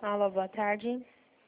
Alô, boa tarde.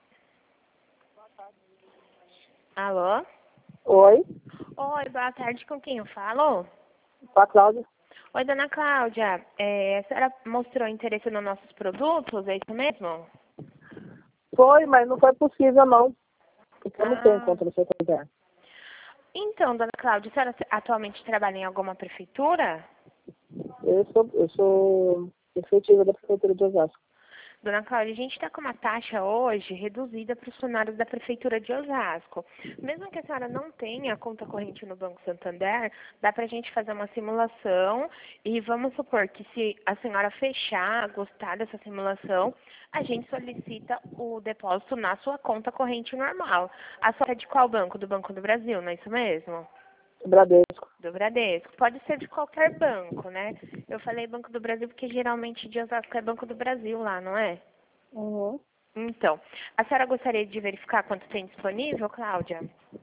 Alô? Oi, Oi, boa tarde. Com quem eu falo? com a Cláudia. Oi, dona Cláudia. A senhora mostrou interesse nos nossos produtos, é isso mesmo? Foi, mas não foi possível não, porque eu não tenho Ah, conta no seu lugar. então, dona Cláudia, a senhora atualmente trabalha em alguma prefeitura? Eu sou efetiva da Prefeitura de Osasco. Dona Cláudia, a gente está com uma taxa hoje reduzida para os funcionários da Prefeitura de Osasco. Mesmo que a senhora não tenha conta corrente no Banco Santander, dá para a gente fazer uma simulação e vamos supor que se a senhora fechar, gostar dessa simulação, a gente solicita o depósito na sua conta corrente normal. A senhora é de qual banco? Do Banco do Brasil, não é isso mesmo? Bradesco. Do Bradesco. Pode ser de qualquer banco, né? Eu falei Banco do Brasil porque geralmente de Osasco é Banco do Brasil lá, não é? Uhum. Então, a senhora gostaria de verificar quanto tem disponível, Cláudia?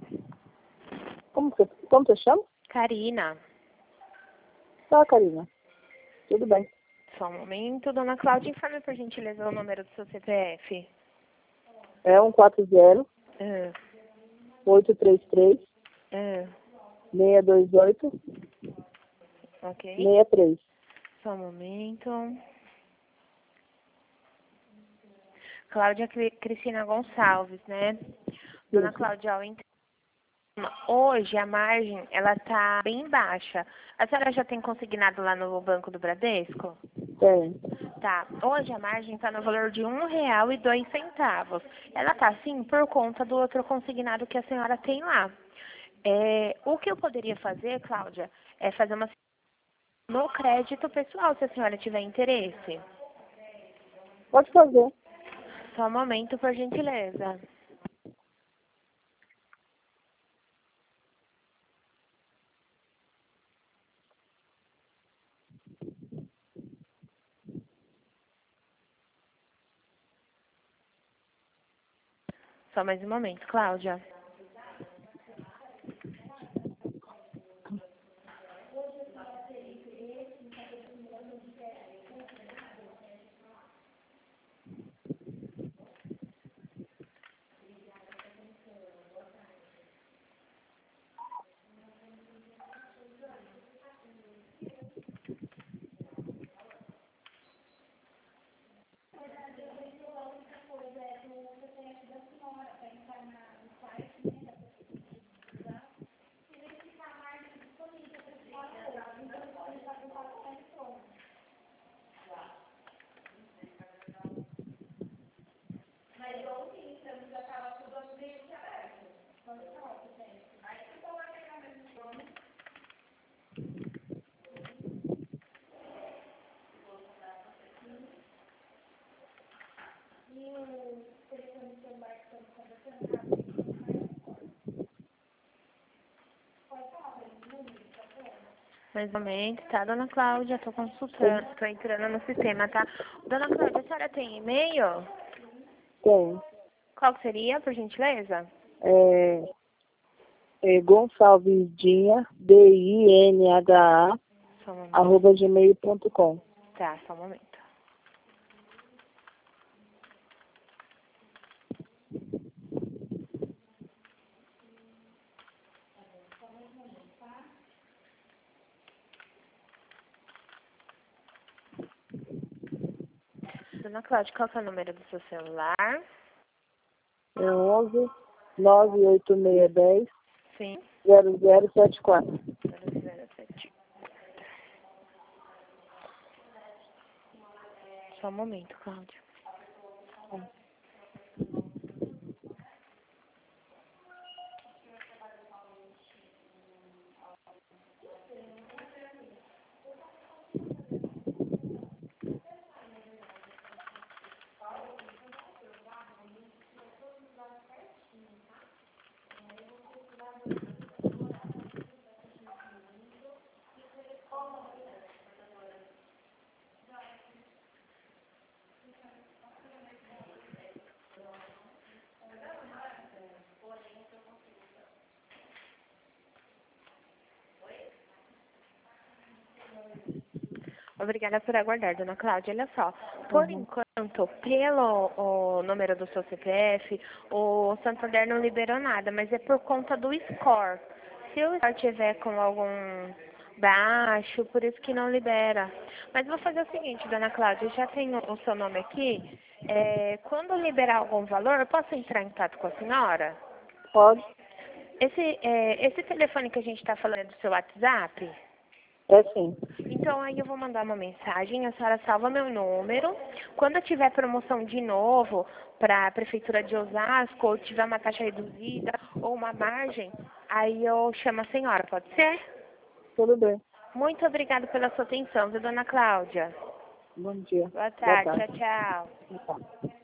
Como você chama? Karina, Tá, Karina. Tudo bem. só um momento. Dona Cláudia, informe por gentileza o número do seu CPF. É 140 Ah, 833 ah, 628 ok. 63. Só um momento. Cláudia Cristina Gonçalves, né? Dona Isso. Cláudia, hoje a margem, ela tá bem baixa. A senhora já tem consignado lá no Banco do Bradesco? Tem. Tá. Hoje a margem está no valor de R$ 1,02. Ela tá assim por conta do outro consignado que a senhora tem lá. O que eu poderia fazer, Cláudia, é fazer uma no crédito pessoal, se a senhora tiver interesse. Pode fazer. Só um momento, por gentileza. Só mais um momento, Cláudia. Mais um momento, tá, dona Cláudia? Tô consultando, tô entrando no sistema, tá? Dona Cláudia, a senhora tem e-mail? Tem. Qual que seria, por gentileza? Gonçalves Dinha, DINHA, Só um momento. @gmail.com. Tá, só um momento. Dona Cláudia, qual que é o número do seu celular? É 11 98610 Sim. 0074. 007. Só um momento, Cláudia. Obrigada por aguardar, dona Cláudia. Olha só, por enquanto, pelo o número do seu CPF, o Santander não liberou nada, mas é por conta do score. Se o score tiver com algum baixo, por isso que não libera. Mas vou fazer o seguinte, dona Cláudia, eu já tenho o seu nome aqui. Quando liberar algum valor, eu posso entrar em contato com a senhora? Pode? Esse telefone que a gente está falando é do seu WhatsApp? É sim. Então aí eu vou mandar uma mensagem, a senhora salva meu número. Quando eu tiver promoção de novo para a Prefeitura de Osasco, ou tiver uma taxa reduzida ou uma margem, aí eu chamo a senhora, pode ser? Tudo bem. Muito obrigada pela sua atenção, viu, dona Cláudia? Bom dia. Boa Boa tarde, tarde. tchau, tchau. Boa tarde.